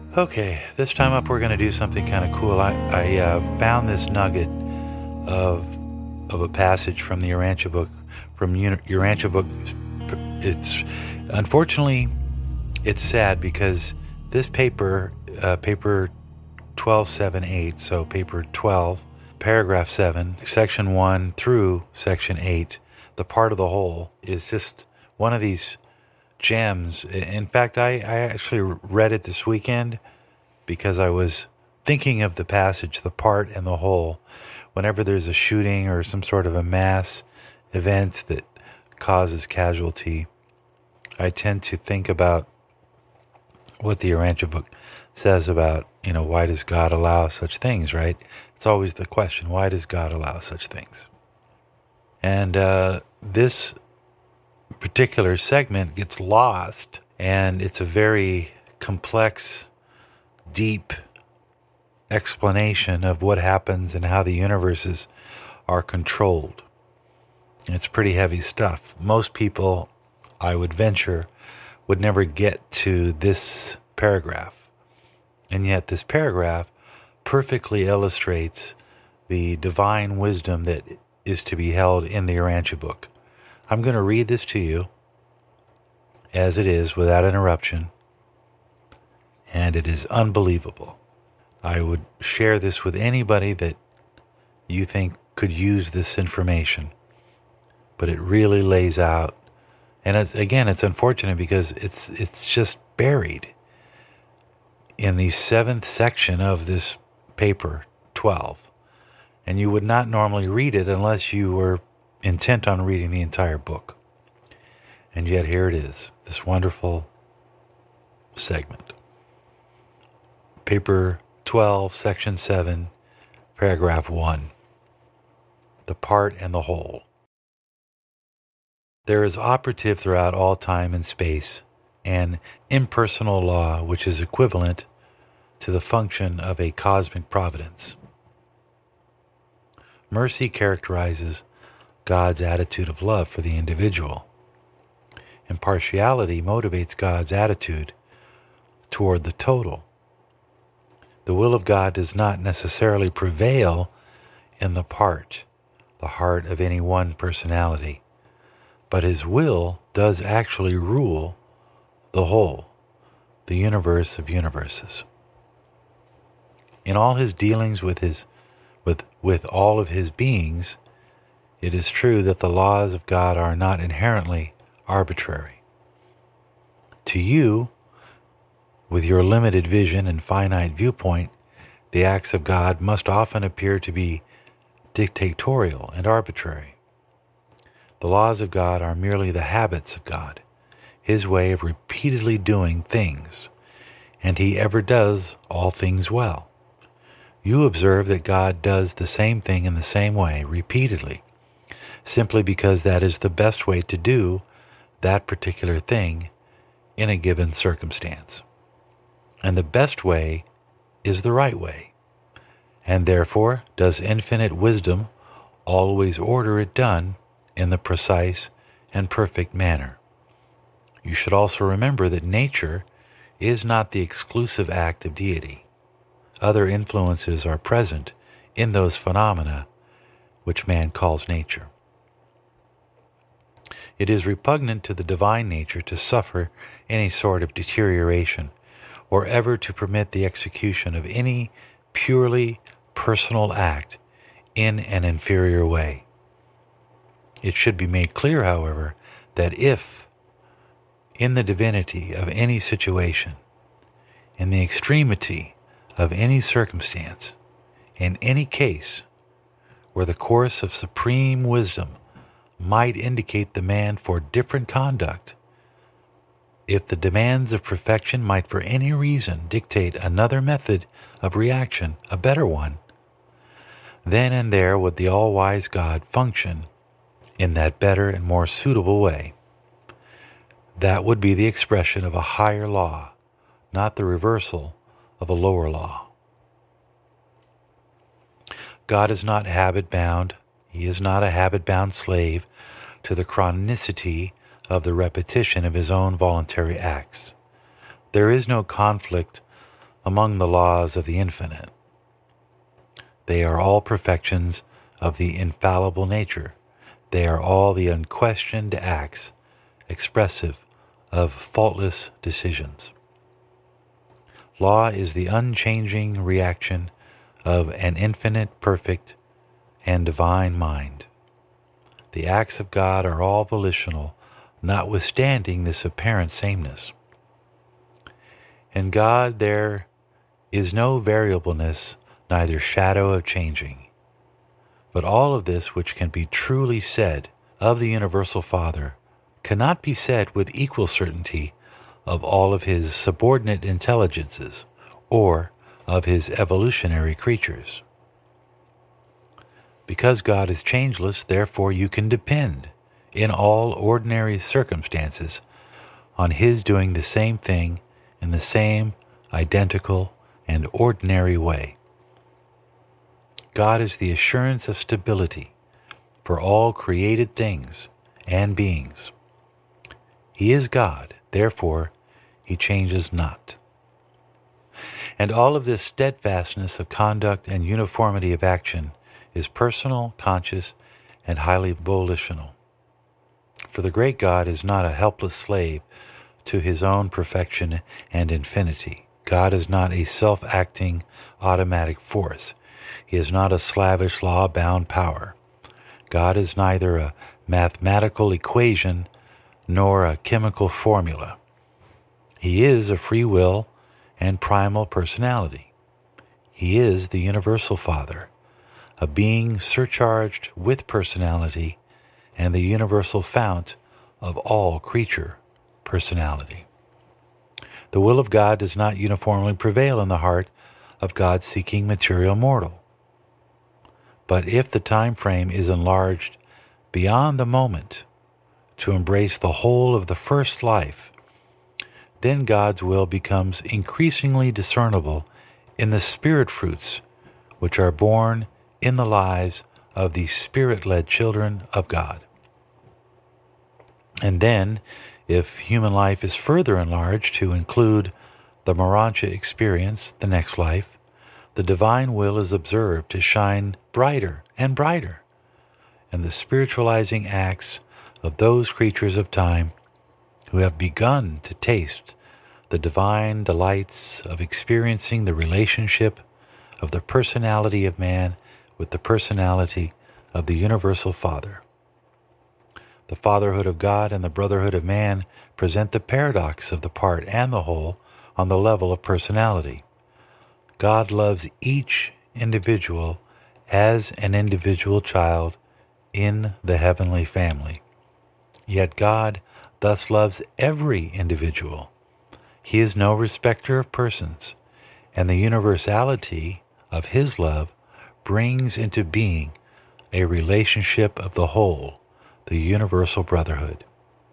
Okay, this time up we're going to do something kind of cool. I found this nugget of a passage from the Urantia book, from Urantia book. It's unfortunately it's sad because this paper 1278, so paper 12, paragraph 7, section 1 through section 8, the part of the whole is just one of these gems. In fact, I actually read it this weekend because I was thinking of the passage, the part and the whole. Whenever there's a shooting or some sort of a mass event that causes casualty, I tend to think about what the Urantia book says about, why does God allow such things, right? It's always the question, why does God allow such things? And this particular segment gets lost, and it's a very complex, deep explanation of what happens and how the universes are controlled. It's pretty heavy stuff. Most people, I would venture, would never get to this paragraph. And yet this paragraph perfectly illustrates the divine wisdom that is to be held in the Urantia book. I'm going to read this to you as it is without interruption, and it is unbelievable. I would share this with anybody that you think could use this information, but it really lays out, and it's unfortunate because it's just buried in the 7th section of this paper 12, and you would not normally read it unless you were intent on reading the entire book. And yet here it is, this wonderful segment. Paper 12, section 7, paragraph 1. The part and the whole. There is operative throughout all time and space an impersonal law which is equivalent to the function of a cosmic providence. Mercy characterizes God's attitude of love for the individual. Impartiality motivates God's attitude toward the total. The will of God does not necessarily prevail in the heart of any one personality, but His will does actually rule the whole, the universe of universes. In all His dealings with all of His beings, it is true that the laws of God are not inherently arbitrary. To you, with your limited vision and finite viewpoint, the acts of God must often appear to be dictatorial and arbitrary. The laws of God are merely the habits of God, His way of repeatedly doing things, and He ever does all things well. You observe that God does the same thing in the same way, repeatedly, simply because that is the best way to do that particular thing in a given circumstance. And the best way is the right way, and therefore does infinite wisdom always order it done in the precise and perfect manner. You should also remember that nature is not the exclusive act of deity. Other influences are present in those phenomena which man calls nature. It is repugnant to the divine nature to suffer any sort of deterioration, or ever to permit the execution of any purely personal act in an inferior way. It should be made clear, however, that if, in the divinity of any situation, in the extremity of any circumstance, in any case, where the course of supreme wisdom might indicate demand for different conduct, if the demands of perfection might for any reason dictate another method of reaction, a better one, then and there would the all-wise God function in that better and more suitable way. That would be the expression of a higher law, not the reversal of a lower law. God is not habit-bound. He is not a habit-bound slave to the chronicity of the repetition of His own voluntary acts. There is no conflict among the laws of the infinite. They are all perfections of the infallible nature. They are all the unquestioned acts expressive of faultless decisions. Law is the unchanging reaction of an infinite, perfect, and divine mind. The acts of God are all volitional, notwithstanding this apparent sameness. In God there is no variableness, neither shadow of changing. But all of this which can be truly said of the Universal Father cannot be said with equal certainty of all of his subordinate intelligences or of his evolutionary creatures. Because God is changeless, therefore you can depend, in all ordinary circumstances, on his doing the same thing in the same identical and ordinary way. God is the assurance of stability for all created things and beings. He is God, therefore he changes not. And all of this steadfastness of conduct and uniformity of action is personal, conscious, and highly volitional. For the great God is not a helpless slave to his own perfection and infinity. God is not a self-acting automatic force. He is not a slavish law-bound power. God is neither a mathematical equation nor a chemical formula. He is a free will and primal personality. He is the Universal Father, a being surcharged with personality and the universal fount of all creature personality. The will of God does not uniformly prevail in the heart of God-seeking material mortal. But if the time frame is enlarged beyond the moment to embrace the whole of the first life, then God's will becomes increasingly discernible in the spirit fruits which are born in the lives of the spirit-led children of God. And then, if human life is further enlarged to include the Morontia experience, the next life, the divine will is observed to shine brighter and brighter, and the spiritualizing acts of those creatures of time who have begun to taste the divine delights of experiencing the relationship of the personality of man with the personality of the Universal Father. The fatherhood of God and the brotherhood of man present the paradox of the part and the whole on the level of personality. God loves each individual as an individual child in the heavenly family. Yet God thus loves every individual. He is no respecter of persons, and the universality of his love brings into being a relationship of the whole, the universal brotherhood.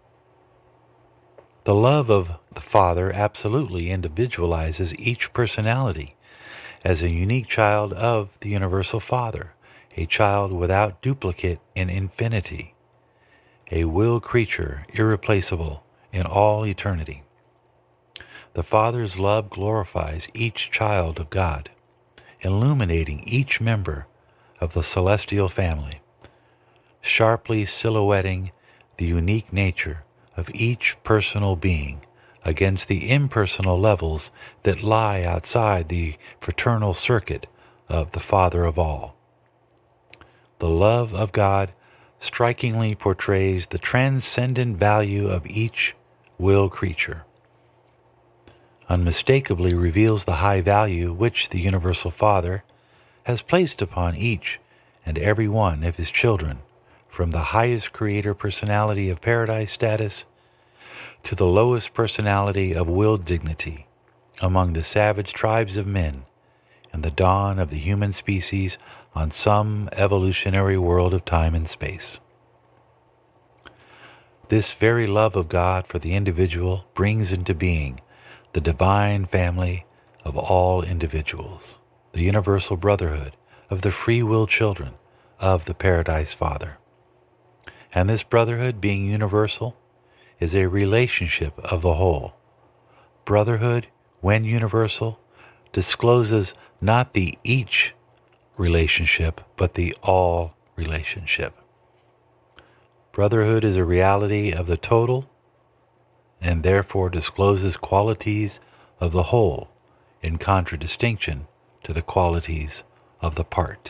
The love of the Father absolutely individualizes each personality as a unique child of the Universal Father, a child without duplicate in infinity, a will creature irreplaceable in all eternity. The Father's love glorifies each child of God, illuminating each member of the celestial family, sharply silhouetting the unique nature of each personal being against the impersonal levels that lie outside the fraternal circuit of the Father of all. The love of God strikingly portrays the transcendent value of each will creature, unmistakably reveals the high value which the Universal Father has placed upon each and every one of his children, from the highest creator personality of paradise status to the lowest personality of will dignity among the savage tribes of men and the dawn of the human species on some evolutionary world of time and space. This very love of God for the individual brings into being the divine family of all individuals, the universal brotherhood of the free will children of the Paradise Father. And this brotherhood, being universal, is a relationship of the whole. Brotherhood, when universal, discloses not the each relationship, but the all relationship. Brotherhood is a reality of the total and therefore discloses qualities of the whole in contradistinction to the qualities of the part.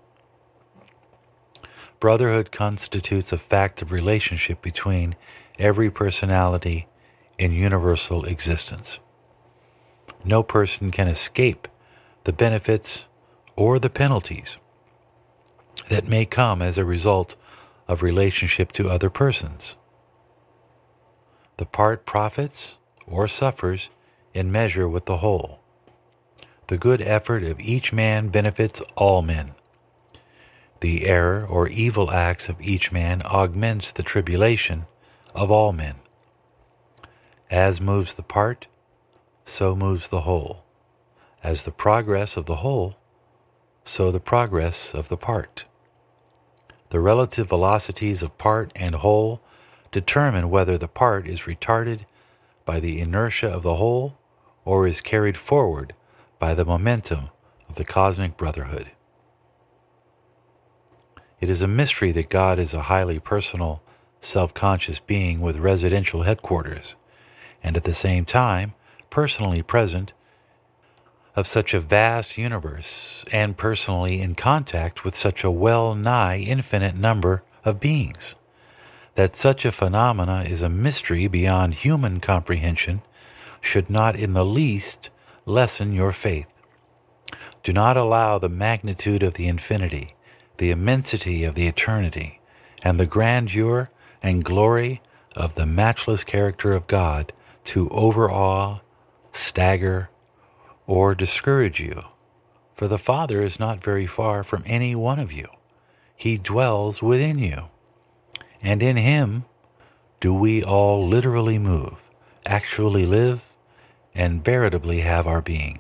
Brotherhood constitutes a fact of relationship between every personality in universal existence. No person can escape the benefits or the penalties that may come as a result of relationship to other persons. The part profits or suffers in measure with the whole. The good effort of each man benefits all men. The error or evil acts of each man augments the tribulation of all men. As moves the part, so moves the whole. As the progress of the whole, so the progress of the part. The relative velocities of part and whole determine whether the part is retarded by the inertia of the whole or is carried forward by the momentum of the cosmic brotherhood. It is a mystery that God is a highly personal, self-conscious being with residential headquarters, and at the same time personally present of such a vast universe and personally in contact with such a well-nigh infinite number of beings. That such a phenomena is a mystery beyond human comprehension should not in the least lessen your faith. Do not allow the magnitude of the infinity, the immensity of the eternity, and the grandeur and glory of the matchless character of God to overawe, stagger, or discourage you. For the Father is not very far from any one of you. He dwells within you. And in Him do we all literally move, actually live, and veritably have our being.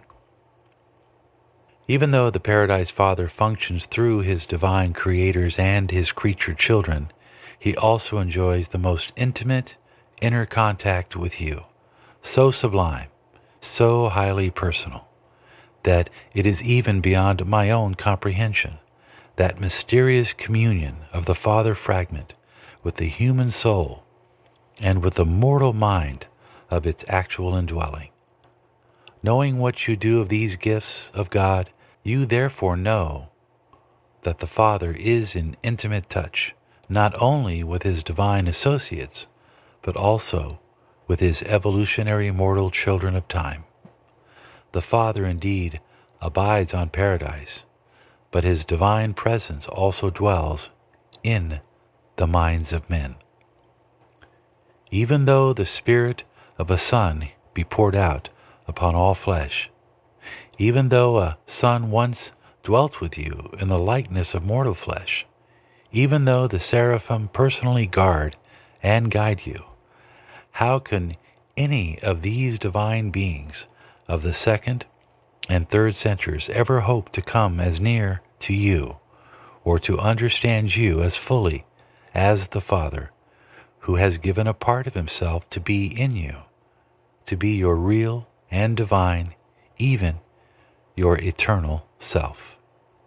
Even though the Paradise Father functions through His divine creators and His creature children, He also enjoys the most intimate inner contact with you, so sublime, so highly personal, that it is even beyond my own comprehension, that mysterious communion of the Father fragment with the human soul and with the mortal mind of its actual indwelling. Knowing what you do of these gifts of God, you therefore know that the Father is in intimate touch, not only with His divine associates, but also with His evolutionary mortal children of time. The Father indeed abides on paradise, but His divine presence also dwells in the minds of men. Even though the Spirit of a Son be poured out upon all flesh, even though a Son once dwelt with you in the likeness of mortal flesh, even though the seraphim personally guard and guide you, how can any of these divine beings of the second and third centers ever hope to come as near to you or to understand you as fully as the Father, who has given a part of Himself to be in you, to be your real and divine, even your eternal self?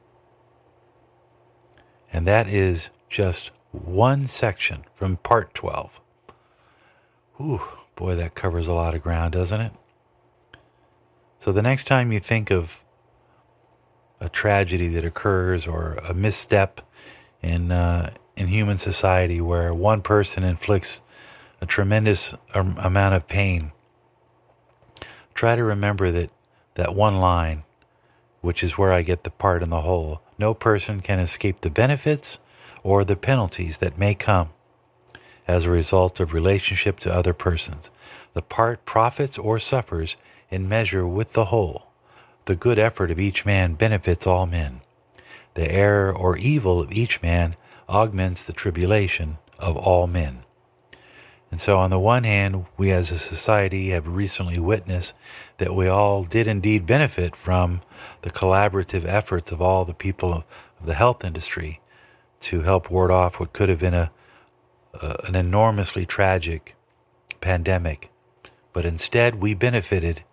And that is just one section from part 12. Ooh, boy, that covers a lot of ground, doesn't it? So the next time you think of a tragedy that occurs or a misstep in human society where one person inflicts a tremendous amount of pain, try to remember that one line, which is where I get the part and the whole. No person can escape the benefits or the penalties that may come as a result of relationship to other persons. The part profits or suffers in measure with the whole. The good effort of each man benefits all men. The error or evil of each man augments the tribulation of all men. And so on the one hand, we as a society have recently witnessed that we all did indeed benefit from the collaborative efforts of all the people of the health industry to help ward off what could have been an enormously tragic pandemic. But instead, we benefited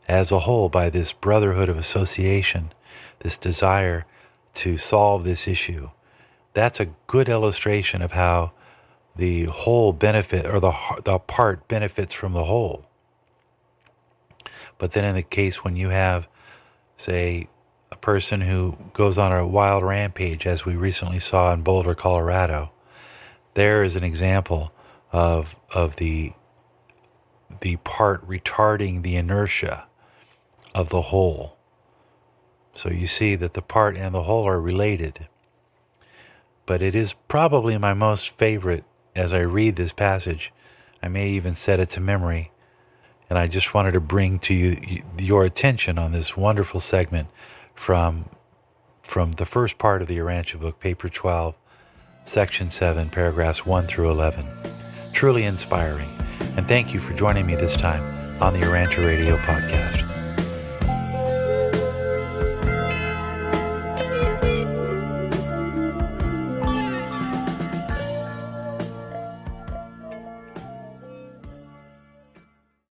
as a whole by this brotherhood of association, this desire to solve this issue. That's a good illustration of how the whole benefit, or the part benefits from the whole. But then in the case when you have, say, a person who goes on a wild rampage, as we recently saw in Boulder, Colorado, there is an example of the part retarding the inertia of the whole. So you see that the part and the whole are related. But it is probably my most favorite as I read this passage. I may even set it to memory. And I just wanted to bring to you your attention on this wonderful segment from the first part of the Urantia book, paper 12, section 7, paragraphs 1 through 11. Truly inspiring. And thank you for joining me this time on the Urantia Radio podcast.